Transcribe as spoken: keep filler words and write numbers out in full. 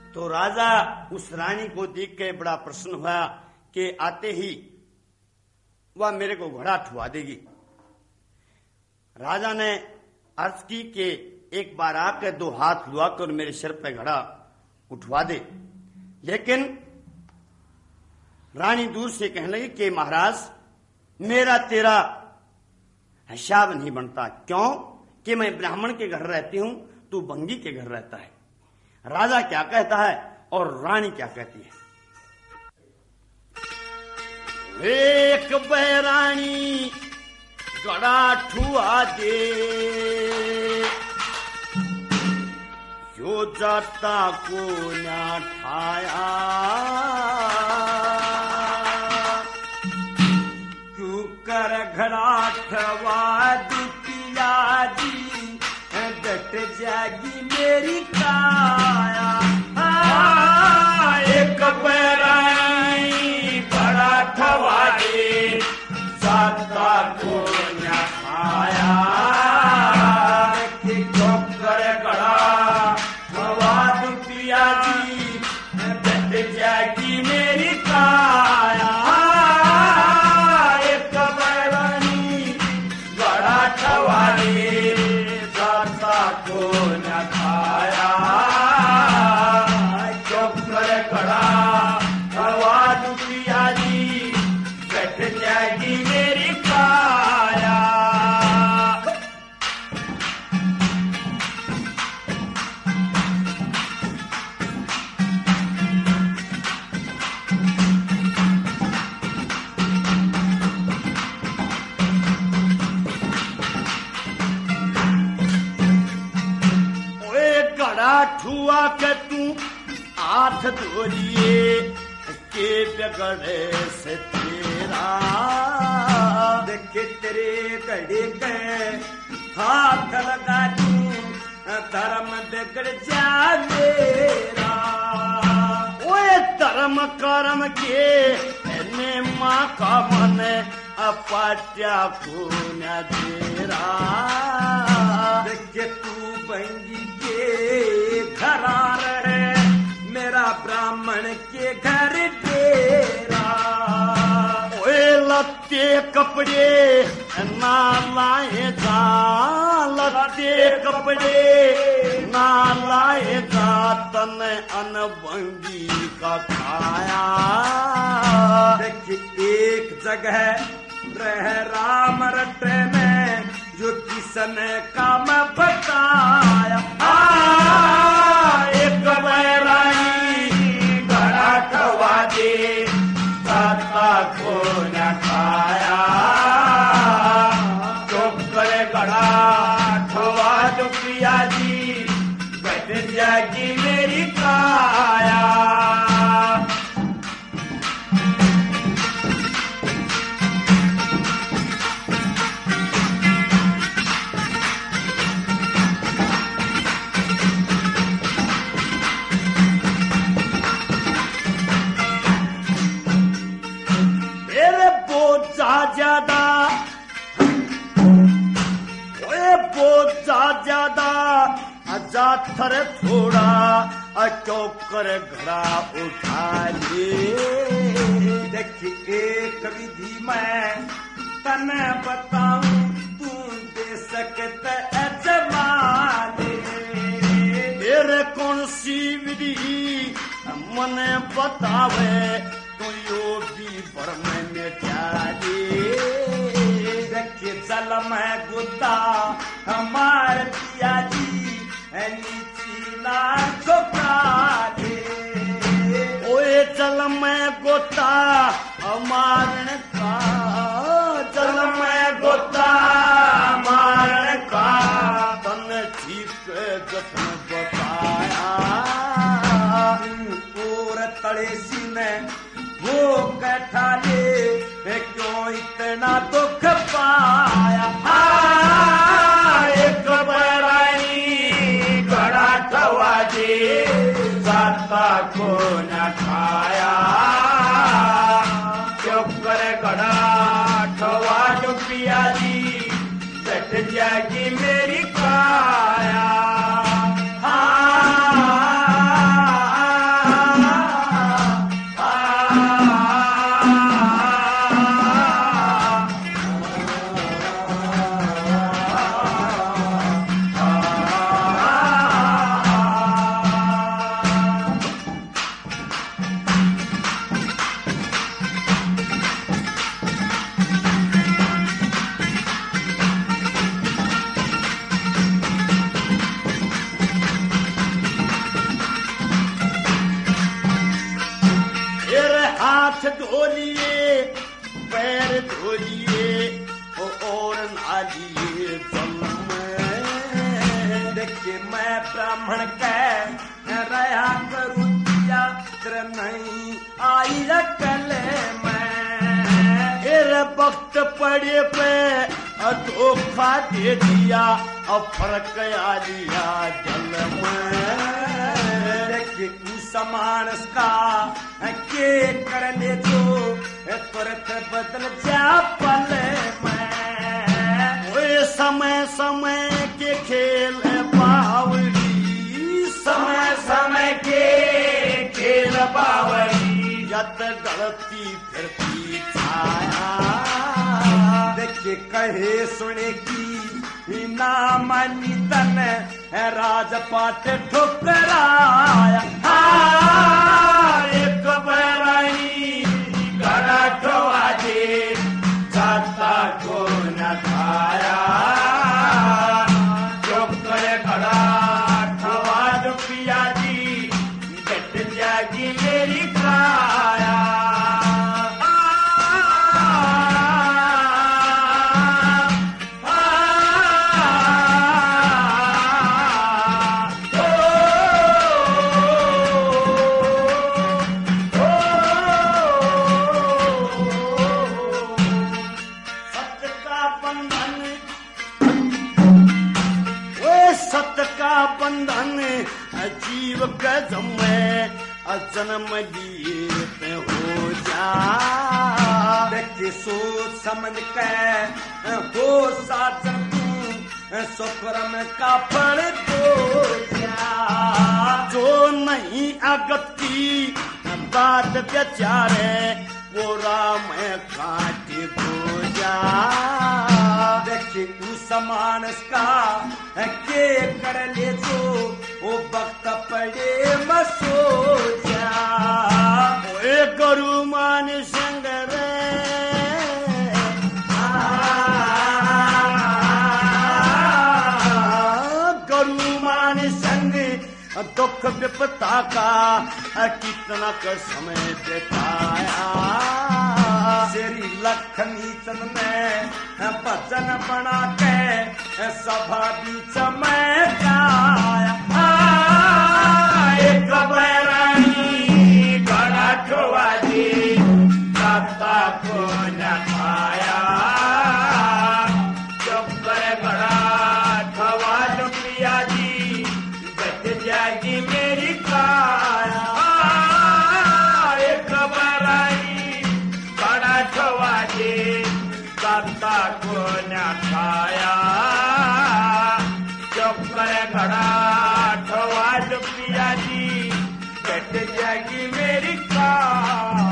तो राजा उस रानी को देख के बड़ा प्रसन्न हुआ कि आते ही वह मेरे को घोड़ा ठुआ देगी। राजा ने अर्ज की कि एक बार आकर दो हाथ लुआकर मेरे सिर पे घड़ा उठवा दे। लेकिन रानी दूर से कहने लगी कि महाराज मेरा तेरा हिसाब नहीं बनता। क्यों? कि मैं ब्राह्मण के घर रहती हूं, तू बंगी के घर रहता है। राजा क्या कहता है और रानी क्या कहती है? एक बैरानी गड़ा ठुआ दे, यो जाता को न ठाया, क्यों कर घड़ा ठवा दुतिया जी, डट जागी मेरी काया। एक बैरानी बड़ा ठवा दे, जाता को न ठाया, क्यों कर घड़ा ठवा दुतिया जी, डट जागी मेरी काया। एक बैरानी बड़ा ठवा दे, जाता को न खाया, क्यों कर घड़ा ठवा दुतिया जी, डट जागी मेरी काया। ठुआ के तू हाथ धोलिए के बिगड़े से तेरा, देखे तेरे गड़े के हाथ लगा तू, धर्म बिगड़ जा मेरा। ओए धर्म कर्म के ने माँ का मन अपाट्या को न तेरा, देखे तू बंगी घर आ रहे, मेरा ब्राह्मण के घर डेरा। ओए लत्ते कपड़े ना लाए जा, लत्ते कपड़े ना लाए जा, तन अनबंगी का खाया। देखिए एक जगह रह राम रटे में, जो किसने काम बताया। एक बैरानी घड़ा ठवा दे, जाता को न खाया, चुप करे घड़ा ठवा दो पिया जी, बैठ जागी मेरी काया। ज्यादा ओए बोझा ज्यादा जा थर थोड़ा, क्यों कर घड़ा उठा ले। देखी एक विधि मैं तने बताऊं, तू दे सकते अजमाने। मेरे कौन सी विधि मने बतावे, तो यो भी पर मैंने डाले। देखिए जल में गुद्दा हमारे पिया जी, नीची नाक काले। ओए जल में गोता हमारे का, जल में गोता हमारे का, तन ठीक जतन बताया। और तड़े सी ने वो कैठा ले, क्यों इतना दुख पाया। एक बैरानी घड़ा ठवा दे, जाता को न खाया, क्यों करे घड़ा ठवा जो पिया जी, बैठ जागी मेरी काया। हाँ हाथ धो लिए पैर धो लिए और नहा लिए जल में। देखिए मैं ब्राह्मण कह रहा करूँ दिया तेरे नहीं आई कले मैं। तेरे वक्त पड़े पे धोखा दे दिया और फर्क आ दिया जल में। देखिए समानस का के कर ले जो तुरंत बदल जा पले मैं। वो समय समय के खेल बावली समय समय के खेल बावली जत गलती फिरती छाया। देखिए कहे सुने की ना मानी तन राजपाट ठुकराया। एक बराई गड़ा ठोआ दे जाता को न खाया। चौकर गड़ा ठोआ दो पिया जी गट जागी मेरी खाया। बंधन जीव कदम में जन्म लिए हो जा। देखिए सोच समझ के हो साजन तू सुक्रम का फल दो जा। जो नहीं अगत की बात बेचारे वो राम काट दो जा। देखिए समानस का के कर ले जो वो वक्त पड़े मसो जा। ओए गुरु मान संग रे गुरु मान संग दुख विपता का कितना का समय बिताया। श्री लक्ष्मी चंद में भजन बना के सभा बीच में गाया। एक बैरानी गड़ा ठोआ दी सत्ता को न खाया। चुपर गड़ा ठोआ दो पिया जी गट जागी मेरी काया। एक बैरानी गड़ा ठोआ दी सत्ता को न खाया। चुपर गड़ा ठोआ दो पिया जी गट जागी मेरी का।